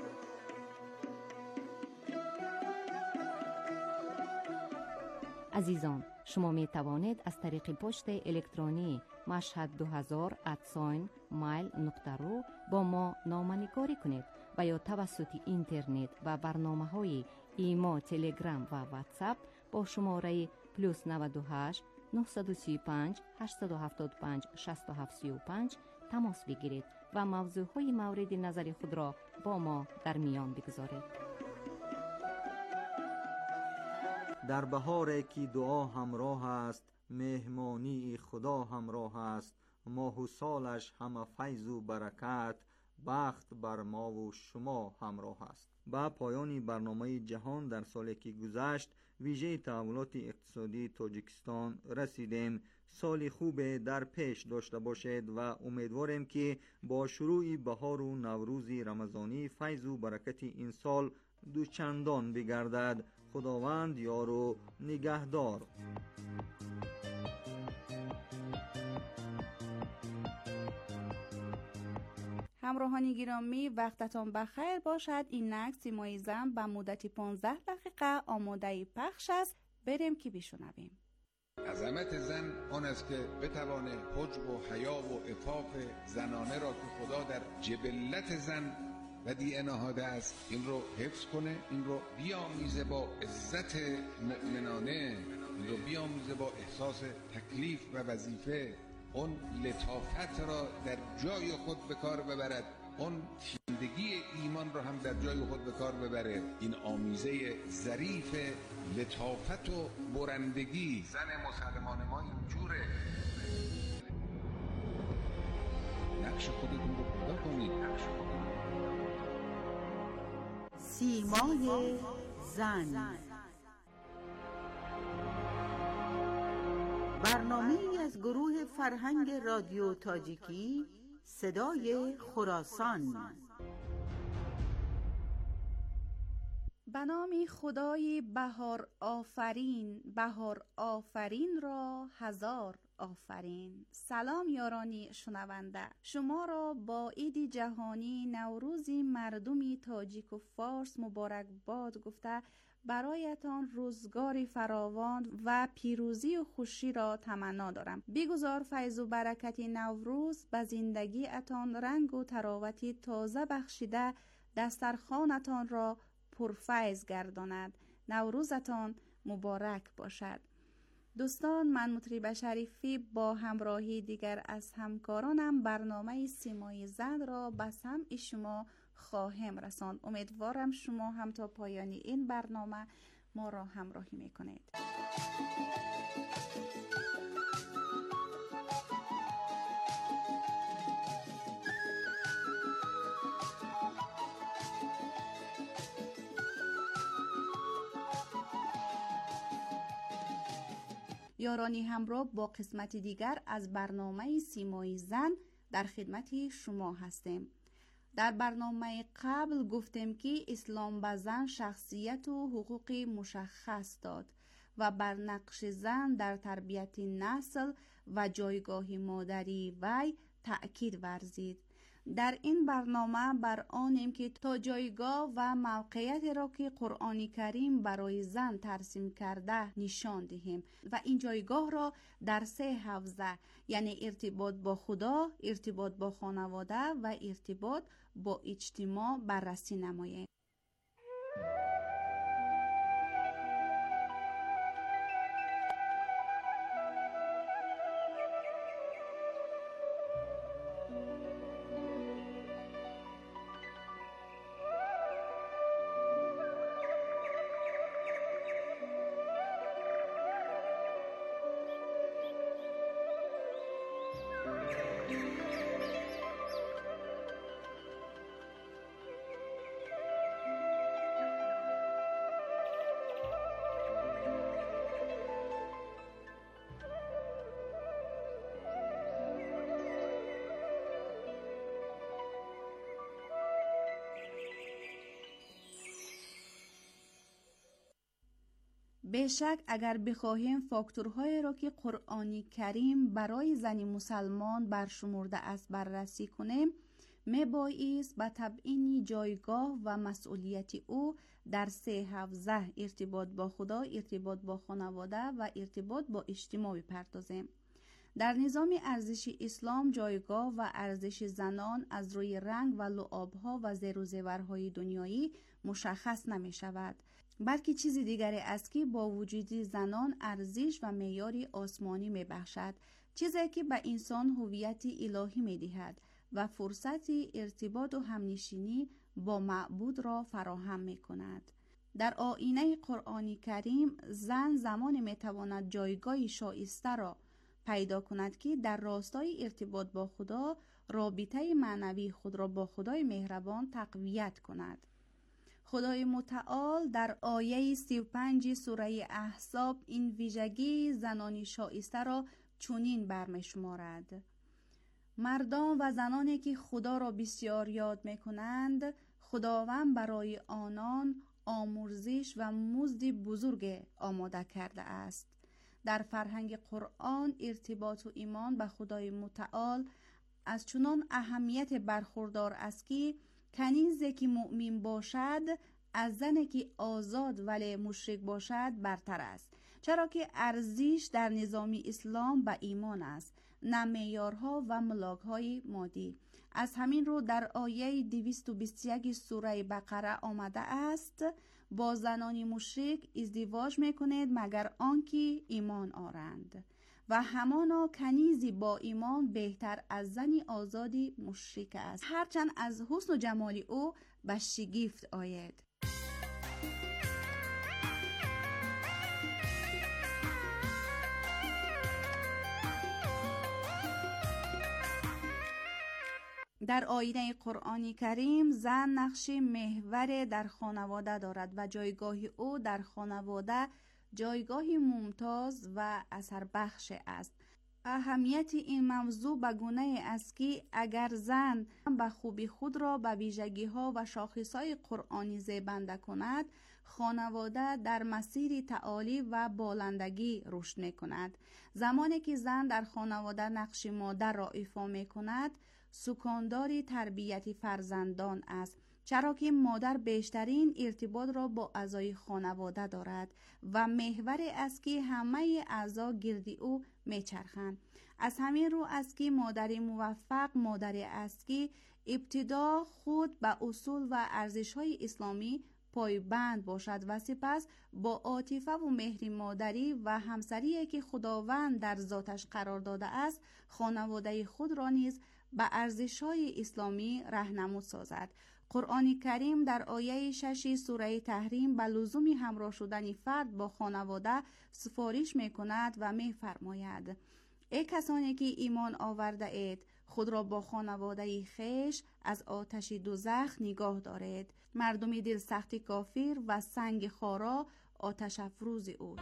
N: عزیزان، شما می توانید از طریق پست الکترونی مشهد دو هزار ات مایل نقطه رو با ما نامه‌نگاری کنید و یا توسط اینترنت و برنامه‌های ایما، تلگرام و واتساپ با شماره پلوس نود و هشت نه سه پنج هشت هفت پنج شش هفت سه پنج تماس بگیرید و موضوعهای مورد نظر خود را با ما در میان بگذارید.
I: در بهار که دعا همراه است، مهمانی خدا همراه است، ماه و سالش همه فیض و برکت، بخت بر ما و شما همراه است. با پایان برنامه جهان در سالی که گذشت، ویژه تحولات اقتصادی تاجیکستان رسیدیم. سال خوب در پیش داشته باشید و امیدواریم که با شروع بهار و نوروز رمضانی فیض و برکت این سال دوچندان بگردد. خداوند یار و نگهدار.
G: همراهان گرامی وقتتان بخیر باشد. این نقد سیمای زن به مدت پانزده دقیقه آماده پخش است. بریم که بشنویم.
O: عظمت زن آن است که بتوانه حجب و حیا و عفاف زنانه را که خدا در جبلت زن و دی ان نهاده است این رو حفظ کنه، این رو بیامیزه با عزت مؤمنانه، این رو بیامیزه با احساس تکلیف و وظیفه، اون لطافت را در جای خود به کار ببرد، اون تیندگی ایمان را هم در جای خود به کار ببره. این آمیزه ظریف لطافت و برندگی زن مسلمان ما اینجوره. نقش خودتون رو پیدا کنید. نقش خودتون.
E: سیمای زن، برنامه‌ای از گروه فرهنگ رادیو تاجیکی صدای خراسان.
G: به نام خدای بهار آفرین، بهار آفرین را هزار آفرین. سلام یارانی شنونده، شما را با عید جهانی نوروز مردمی تاجیک و فارس مبارک باد گفته برایتان روزگار فراوان و پیروزی و خوشی را تمنا دارم. بگذار فیض و برکت نوروز به زندگی اتان رنگ و تراوتی تازه بخشیده دسترخوانتان را پرفیض گرداند. نوروزتان مبارک باشد. دوستان، من مطرب شریفی با همراهی دیگر از همکارانم برنامه سیمای زن را به سمع شما خواهم رساند. امیدوارم شما هم تا پایان این برنامه ما را همراهی میکنید. یارانی همراه با قسمت دیگر از برنامه سیمای زن در خدمت شما هستیم. در برنامه قبل گفتیم که اسلام به زن شخصیت و حقوق مشخص داد و بر نقش زن در تربیت نسل و جایگاه مادری وی تأکید ورزید. در این برنامه بر آنیم که تا جایگاه و موقعیت را که قرآن کریم برای زن ترسیم کرده نشان دهیم و این جایگاه را در سه حوزه، یعنی ارتباط با خدا، ارتباط با خانواده و ارتباط با اجتماع بررسی نماییم. بیشک اگر بخواهیم فاکتورهای را که قرآن کریم برای زن مسلمان برشمرده است بررسی کنیم، میبایست به تبیین جایگاه و مسئولیت او در سه حوزه، ارتباط با خدا، ارتباط با خانواده و ارتباط با اجتماع بپردازیم. در نظام ارزشی اسلام جایگاه و ارزش زنان از روی رنگ و لعابها و زیر و زیورهای دنیایی مشخص نمی شود، بلکه چیز دیگری است که با وجود زنان ارزش و معیاری آسمانی می بخشد، چیزی که به انسان هویت الهی می دهد و فرصت ارتباط و همنشینی با معبود را فراهم می کند. در آیین قرآن کریم زن زمان می تواند جایگاه شایسته را پیدا کند که در راستای ارتباط با خدا رابطه معنوی خود را با خدای مهربان تقویت کند. خدای متعال در آیه سی و پنج سوره احزاب این ویژگی زنانی شایسته را چنین برمی‌شمارد: مردان و زنانی که خدا را بسیار یاد می‌کنند، خداوند برای آنان آمرزش و مزد بزرگ آماده کرده است. در فرهنگ قرآن ارتباط و ایمان به خدای متعال از چنان اهمیت برخوردار است که کنیزی که مؤمن باشد از زنی که آزاد ولی مشرک باشد برتر است، چرا که ارزش در نظام اسلام به ایمان است، نه معیارها و ملاک‌های مادی. از همین رو در آیه دویست و بیست و یک سوره بقره آمده است: با زنان مشرک ازدواج میکنید مگر آنکه ایمان آورند و همانا کنیزی با ایمان بهتر از زنی آزادی مشرک است، هرچند از حسن و جمال او به شگفت آید. در آیین قرآنی کریم زن نقش محور در خانواده دارد و جایگاه او در خانواده جایگاه ممتاز و اثر بخش است. اهمیت این موضوع به گونه است که اگر زن به خوبی خود را به ویژگی ها و شاخص های قرآنی زیبنده کند، خانواده در مسیر تعالی و بالندگی رشد می کند. زمانی که زن در خانواده نقش مادر را ایفا می کند، سکاندار تربیت فرزندان است، چرا که مادر بیشترین ارتباط را با اعضای خانواده دارد و محور است که همه اعضا گردی او میچرخند. از همین رو است که مادر موفق مادری است که ابتدا خود به اصول و ارزش‌های اسلامی پایبند باشد و سپس با عاطفه و مهر مادری و همسری که خداوند در ذاتش قرار داده است، خانواده خود را نیز به ارزش‌های اسلامی راهنمود سازد. قرآن کریم در آیه شش سوره تحریم به لزوم همراه شدن فرد با خانواده سفارش می‌کند و می‌فرماید: ای کسانی که ایمان آورده اید، خود را با خانواده خویش از آتش دوزخ نگاه دارید. مردم دل سخت کافر و سنگ خارا آتش افروز او.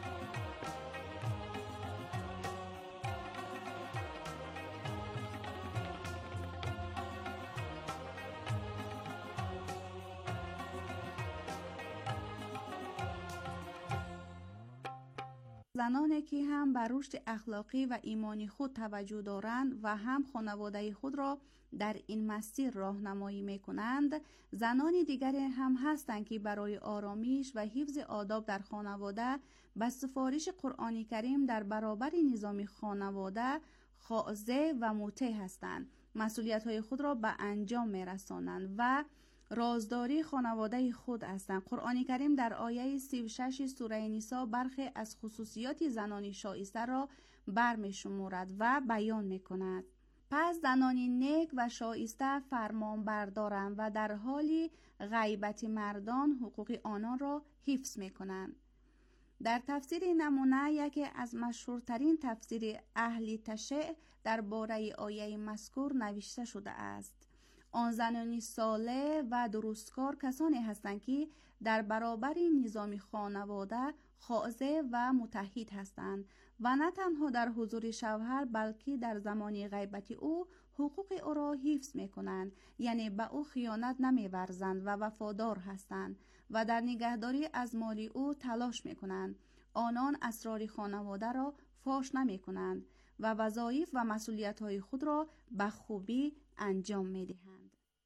G: زنانی که هم بر رشد اخلاقی و ایمانی خود توجه دارند و هم خانواده خود را در این مسیر راهنمایی می‌کنند، زنان دیگری هم هستند که برای آرامش و حفظ آداب در خانواده به سفارش قرآن کریم در برابر نظام خانواده خاضع و مطیع هستند، مسئولیت‌های خود را به انجام می‌رسانند و رازداری خانواده خود هستند. قرآن کریم در آیه سی و شش سوره نساء برخی از خصوصیات زنان شایسته را برمی شمارد و بیان می کند. پس زنان نیک و شایسته فرمان بردارند و در حال غیبت مردان حقوق آنان را حفظ می کنند. در تفسیر نمونه یکی از مشهورترین تفسیر اهل تشیع در باره آیه مذکور نوشته شده است: آن زنانی صالح و درستکار کسانی هستند که در برابر نظام خانواده خاضع و متحد هستند و نه تنها در حضور شوهر بلکه در زمان غیبت او حقوق او را حفظ می کنند، یعنی به او خیانت نمی ورزند و وفادار هستند و در نگهداری از مال او تلاش می کنند. آنان اسرار خانواده را فاش نمی کنند و وظایف و مسئولیت های خود را به خوبی انجام می دهند.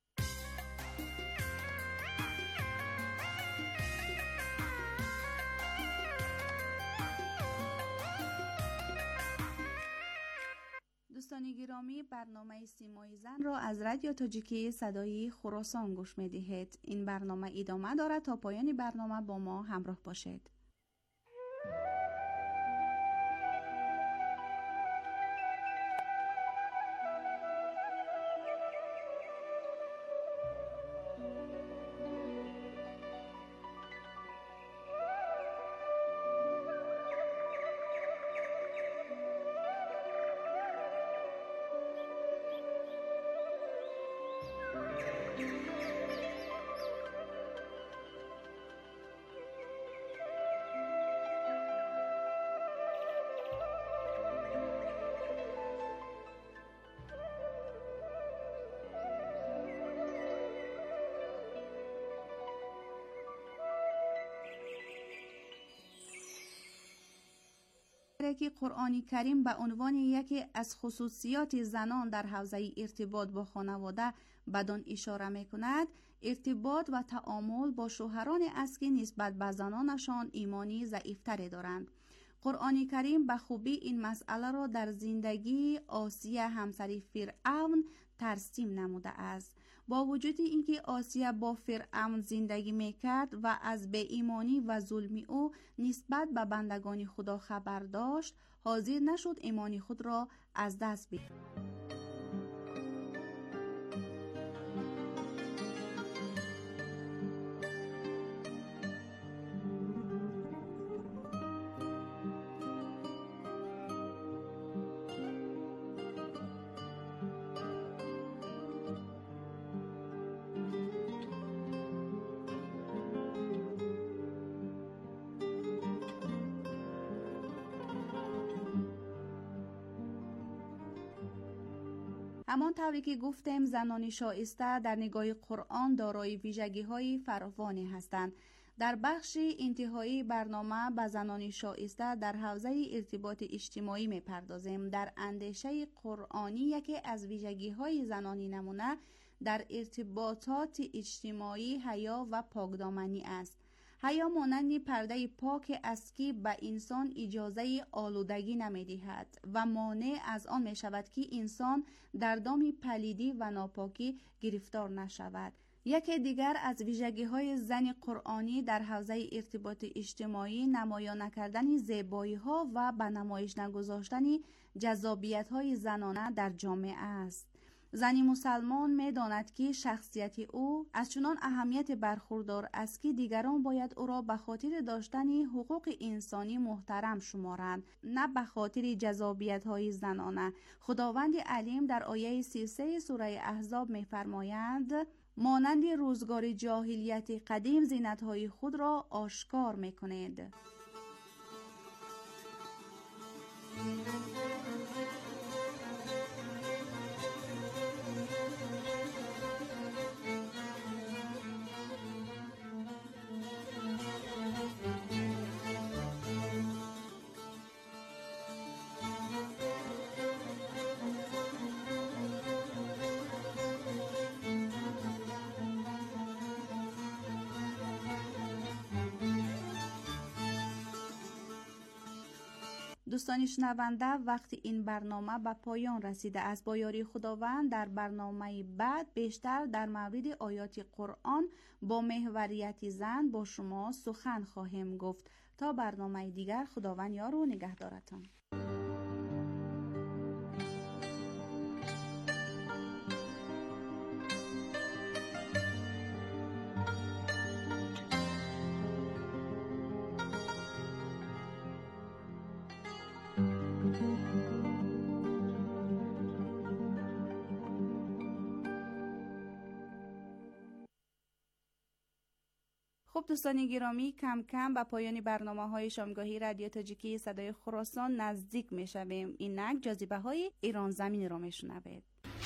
G: دوستان گرامی، برنامه سیمای زن را از رادیو تاجیکی صدای خراسان گوش می دهید. این برنامه ادامه دارد، تا پایان برنامه با ما همراه باشید. میگه که قرآن کریم به عنوان یکی از خصوصیات زنان در حوزه ارتباط با خانواده بدان اشاره میکند ارتباط و تعامل با شوهران است که نسبت به زنانشان ایمانی ضعیفتری دارند. قرآن کریم به خوبی این مسئله را در زندگی آسیه همسر فرعون ترسیم نموده است. با وجود اینکه آسیه با فرعون زندگی میکرد و از بی ایمانی و ظلم او نسبت به بندگان خدا خبر داشت، حاضر نشد ایمانی خود را از دست بدهد. همان طوری که گفتیم زنان شایسته در نگاه قرآن دارای ویژگی‌های فراوانی هستند. در بخش انتهایی برنامه به زنان شایسته در حوزه ارتباط اجتماعی می‌پردازیم. در اندیشه قرآنی یکی از ویژگی‌های زنانی نمونه در ارتباطات اجتماعی حیا و پاکدامنی است. حیا مانند پرده پاک است که به انسان اجازه آلودگی نمی‌دهد و مانع از آن می‌شود که انسان در دام پلیدی و ناپاکی گرفتار نشود. یکی دیگر از ویژگی‌های زن قرآنی در حوزه ارتباط اجتماعی نمایان کردن زیبایی‌ها و به نمایش نگذاشتن جذابیت‌های زنانه در جامعه است. زنی مسلمان می داند که شخصیت او از چنان اهمیت برخوردار است که دیگران باید او را به خاطر داشتن حقوق انسانی محترم شمارند، نه به خاطر جذابیت‌های زنانه. خداوند علیم در آیه سی و سه سوره احزاب می فرمایند مانند روزگار جاهلیت قدیم زینت‌های خود را آشکار می کنید. دوستان شنونده، وقتی این برنامه به پایان رسیده است. با یاری خداوند در برنامه بعد بیشتر در مورد آیات قرآن با محوریت زن با شما سخن خواهیم گفت. تا برنامه دیگر خداوند یار و نگهدارتان. خب دوستان گرامی، کم کم به پایان برنامه های شامگاهی رادیو تاجیکی صدای خراسان نزدیک می شویم. اینک جاذبه های ایران زمین رو می شنوید.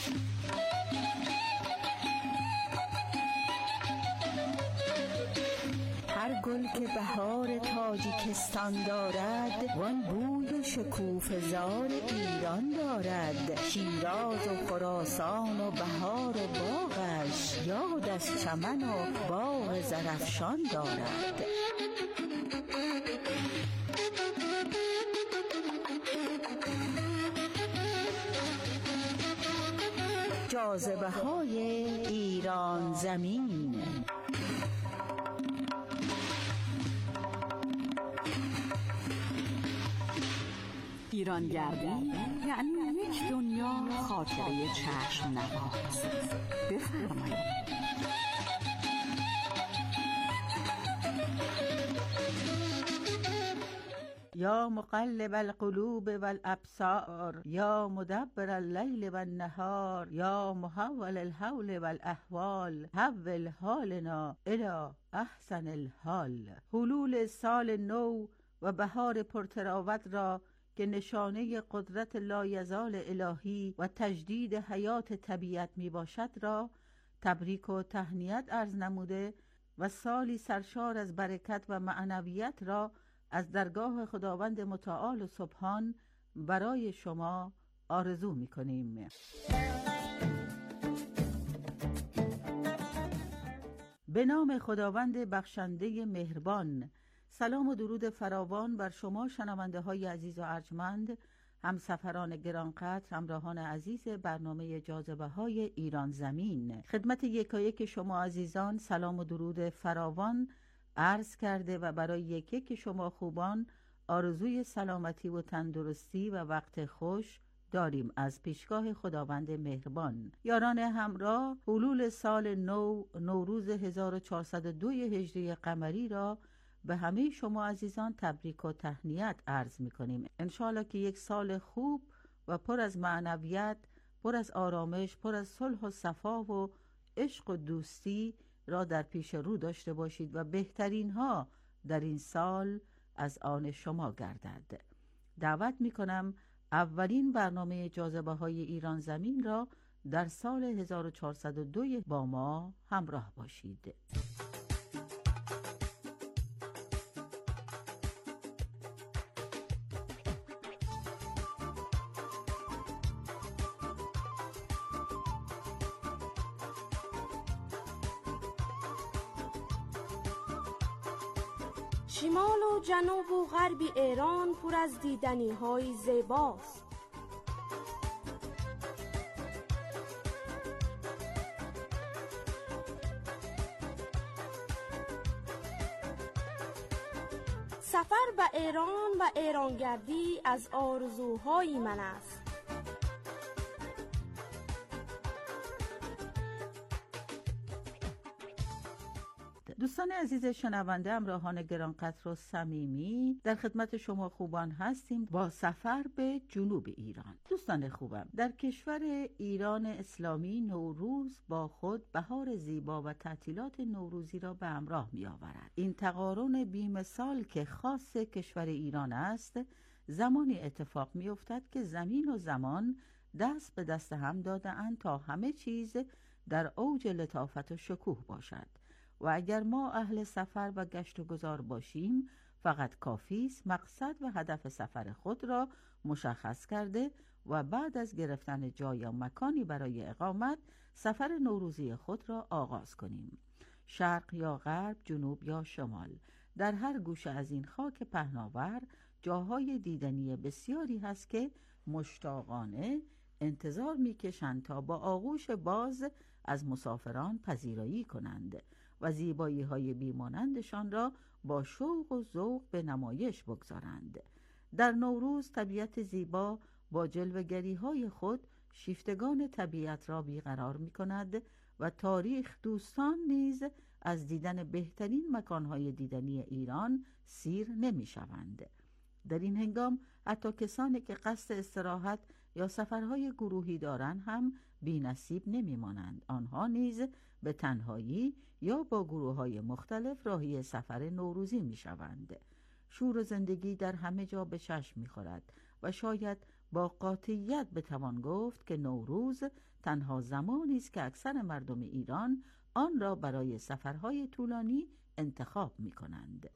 P: هر گل که بهار تاجیکستان دارد وان بوی شکوفه‌زار ایران دارد. شیراز و خراسان و بهار و باغش یاد از چمن و باغ زرافشان دارد. جاذبه های ایران زمین.
E: ایران گردی یعنی یک دنیا خاطره چشم نواز. بفرمایید.
Q: یا مقلب القلوب والابصار یا مدبر اللیل والنهار یا محول الحول والاحوال حول حالنا الی احسن الحال. حلول سال نو و بهار پرتراوت را که نشانه قدرت لایزال الهی و تجدید حیات طبیعت می باشد را تبریک و تهنیت عرض نموده و سالی سرشار از برکت و معنویت را از درگاه خداوند متعال و سبحان برای شما آرزو می‌کنیم. به نام خداوند بخشنده مهربان. سلام و درود فراوان بر شما شنونده های عزیز و ارجمند، همسفران گرانقدر، همراهان عزیز برنامه جاذبه های ایران زمین. خدمت یکایک شما عزیزان سلام و درود فراوان عرض کرده و برای یک یک شما خوبان آرزوی سلامتی و تندرستی و وقت خوش داریم از پیشگاه خداوند مهربان. یاران همراه، حلول سال نو نوروز هزار و چهارصد و دو هجری قمری را به همه شما عزیزان تبریک و تهنیت عرض می کنیم. انشاءالله که یک سال خوب و پر از معنویت، پر از آرامش، پر از صلح و صفا و عشق و دوستی را در پیش رو داشته باشید و بهترین ها در این سال از آن شما گردد. دعوت می کنم اولین برنامه جاذبه های ایران زمین را در سال هزار و چهارصد و دو با ما همراه باشید.
R: شمال و جنوب و غرب ایران پر از دیدنی های زیباست. سفر به ایران و ایرانگردی از آرزوهای من است.
Q: دوستان عزیز شنونده، همراهان گرانقدر و صمیمی، در خدمت شما خوبان هستیم با سفر به جنوب ایران. دوستان خوبم، در کشور ایران اسلامی نوروز با خود بهار زیبا و تعطیلات نوروزی را به همراه می آورد. این تقارن بی‌مثال که خاص کشور ایران است، زمانی اتفاق می افتد که زمین و زمان دست به دست هم داده اند تا همه چیز در اوج لطافت و شکوه باشد. و اگر ما اهل سفر و گشت و گذار باشیم، فقط کافی است مقصد و هدف سفر خود را مشخص کرده و بعد از گرفتن جای یا مکانی برای اقامت سفر نوروزی خود را آغاز کنیم. شرق یا غرب، جنوب یا شمال، در هر گوشه از این خاک پهناور جاهای دیدنی بسیاری هست که مشتاقانه انتظار می‌کشند تا با آغوش باز از مسافران پذیرایی کنند و زیبایی های بیمانندشان را با شوق و ذوق به نمایش بگذارند. در نوروز طبیعت زیبا با جلوه‌گری های خود شیفتگان طبیعت را بیقرار می کند و تاریخ دوستان نیز از دیدن بهترین مکانهای دیدنی ایران سیر نمی شوند. در این هنگام حتی کسانی که قصد استراحت یا سفرهای گروهی دارند هم بی نصیب نمی مانند. آنها نیز به تنهایی یا با گروه‌های مختلف راهی سفر نوروزی می شوند. شور و زندگی در همه جا به چشم می خورد و شاید با قاطعیت بتوان گفت که نوروز تنها زمانی است که اکثر مردم ایران آن را برای سفرهای طولانی انتخاب می کنند.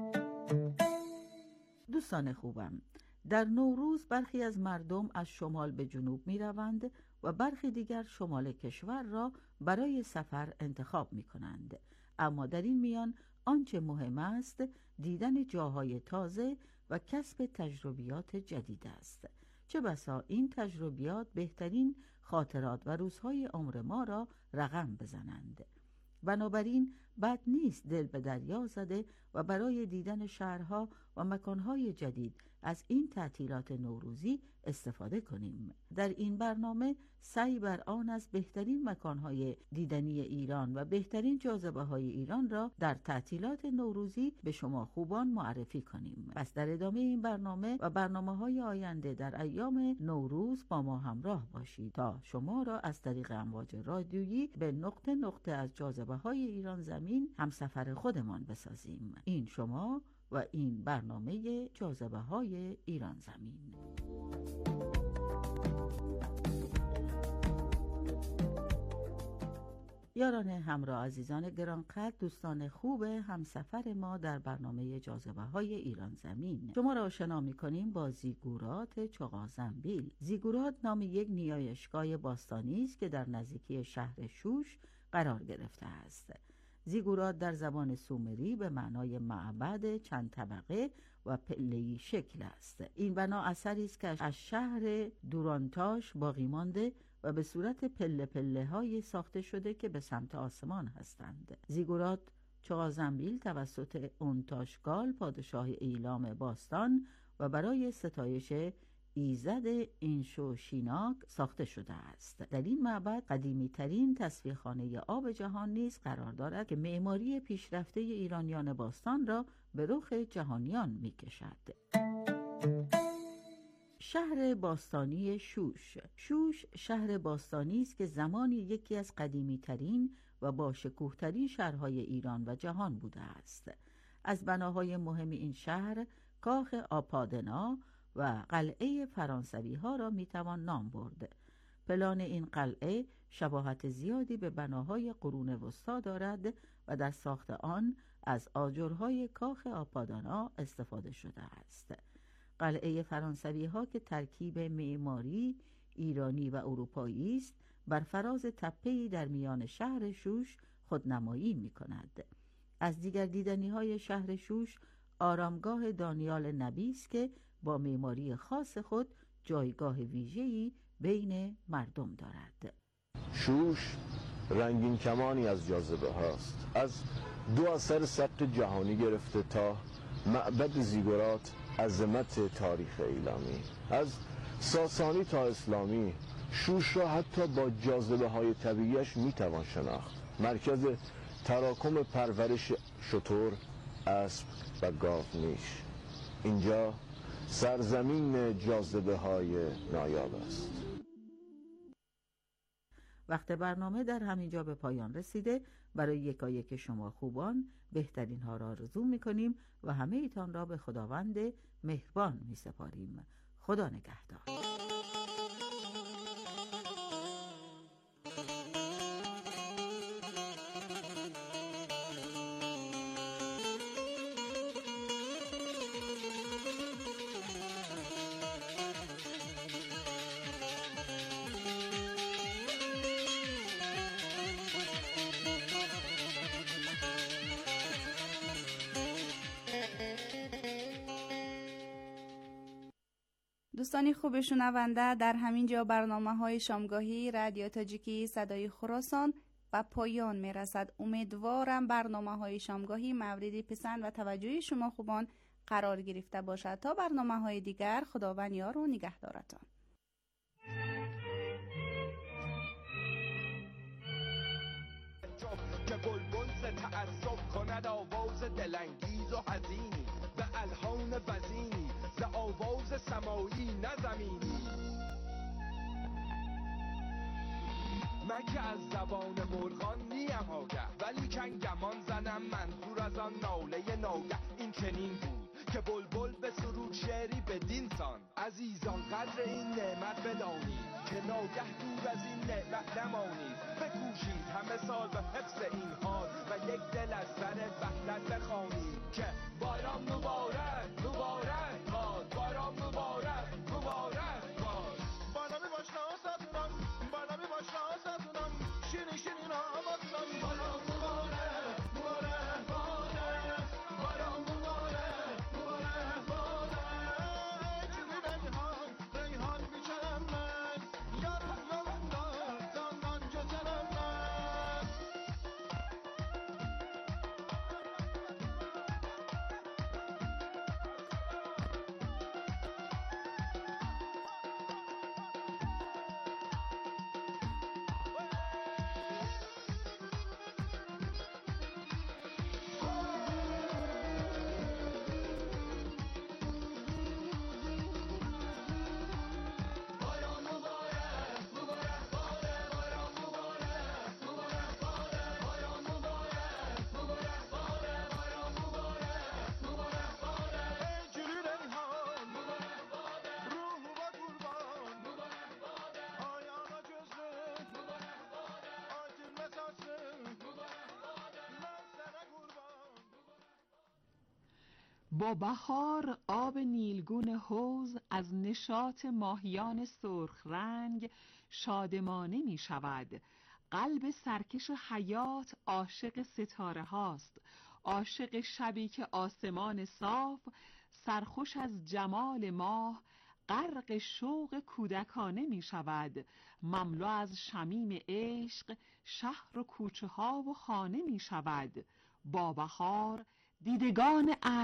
Q: دوستان خوبم، در نوروز برخی از مردم از شمال به جنوب می روند و برخی دیگر شمال کشور را برای سفر انتخاب می کنند. اما در این میان آنچه مهم است دیدن جاهای تازه و کسب تجربیات جدید است. چه بسا این تجربیات بهترین خاطرات و روزهای عمر ما را رقم بزنند. بنابراین بد نیست دل به دریا زده و برای دیدن شهرها و مکانهای جدید از این تعطیلات نوروزی استفاده کنیم. در این برنامه سعی بر آن از بهترین مکانهای دیدنی ایران و بهترین جاذبه‌های ایران را در تعطیلات نوروزی به شما خوبان معرفی کنیم. پس در ادامه این برنامه و برنامه‌های آینده در ایام نوروز با ما همراه باشید تا شما را از طریق امواج رادیویی به نقطه نقطه از جاذبه‌های ایران زمین همسفر خودمان بسازیم. این شما و این برنامه جاذبه‌های ایران زمین. یاران همراه، عزیزان گرانقدر، دوستان خوب همسفر ما در برنامه جاذبه های ایران زمین، شما را آشنا می‌کنیم با زیگورات چغازنبیل. زیگورات نام یک نیایشگاه باستانی است که در نزدیکی شهر شوش قرار گرفته است. زیگورات در زبان سومری به معنای معبد چند طبقه و پله‌ای شکل است. این بنا اثری است که از شهر دورانتاش باقی مانده و به صورت پله پله های ساخته شده که به سمت آسمان هستند. زیگورات چغازنبیل توسط اونتاشگال پادشاه ایلام باستان و برای ستایش ایزد اینشوشیناک ساخته شده است. در این معبد قدیمی ترین تصفیه‌خانه آب جهان نیز قرار دارد که معماری پیشرفته ایرانیان باستان را به رخ جهانیان می کشد. شهر باستانی شوش. شوش شهر باستانی است که زمانی یکی از قدیمی ترین و با شکوه ترین شهرهای ایران و جهان بوده است. از بناهای مهم این شهر کاخ آپادنا و قلعه فرانسوی ها را می توان نام برد. پلان این قلعه شباهت زیادی به بناهای قرون وسطی دارد و در ساخت آن از آجرهای کاخ آپادنا استفاده شده است. قلعه فرانسوی ها که ترکیب معماری ایرانی و اروپایی است، بر فراز تپه‌ای در میان شهر شوش خودنمایی می کند. از دیگر دیدنی های شهر شوش آرامگاه دانیال نبی است که با معماری خاص خود جایگاه ویژه‌ای بین مردم دارد.
S: شوش رنگین کمانی از جاذبه هاست. از دو اثر ثبت جهانی گرفته تا معبد زیگورات، عظمت تاریخ ایلامی، از ساسانی تا اسلامی، شوش را حتی با جاذبه های طبیعیش میتوان شناخت. مرکز تراکم پرورش شتر، اسب و گاومیش. اینجا سرزمین جاذبه های نایاب است.
Q: وقت برنامه در همینجا به پایان رسیده. برای یکایک شما خوبان بهترین ها را آرزو می‌کنیم و همه ایتان را به خداوند مهربان می‌سپاریم. خدا نگهدار.
G: دوستانی خوب شنونده، در همین جا برنامه های شامگاهی رادیو تاجیکی صدای خراسان و پایان می رسد. امیدوارم برنامه های شامگاهی مورد پسند و توجه شما خوبان قرار گرفته باشد. تا برنامه های دیگر، خداوند یار و نگهدارتان.
T: که بلبل ز تعصب کند آواز دلانگیز و حزینی به الحان وزینی ز آواز سمایی نه زمینی. من که از زبان مرغان نیم آگه، ولی کن گمان زنم منظور از آن ناله ناگه این چنین بود که بلبل به سرود شعری بدین سان. عزیزان قدر این نعمت بدانید که ناگه دور از این نعمت نمانید. بکوشید همه سال به حفظ این حال و یک دل از سر وحدت بخوانید که باران مبارک مبارک باد، باران مبارک مبارک باد. باران باشناساتونم، باران باشناساتونم، شیرین شیرین آوازونم. باران مبارک مبارک باد، باران مبارک مبارک باد. چیزی ریحان ریحان میچرم من، یار یارم دار زندان جسرم من.
U: با بهار آب نیلگون حوض از نشاط ماهیان سرخ رنگ شادمانه می شود. قلب سرکش حیات عاشق ستاره هاست، عاشق شبی که آسمان صاف سرخوش از جمال ماه غرق شوق کودکانه می شود. مملو از شمیم عشق شهر و کوچه ها و خانه می شود. با بهار دیدگان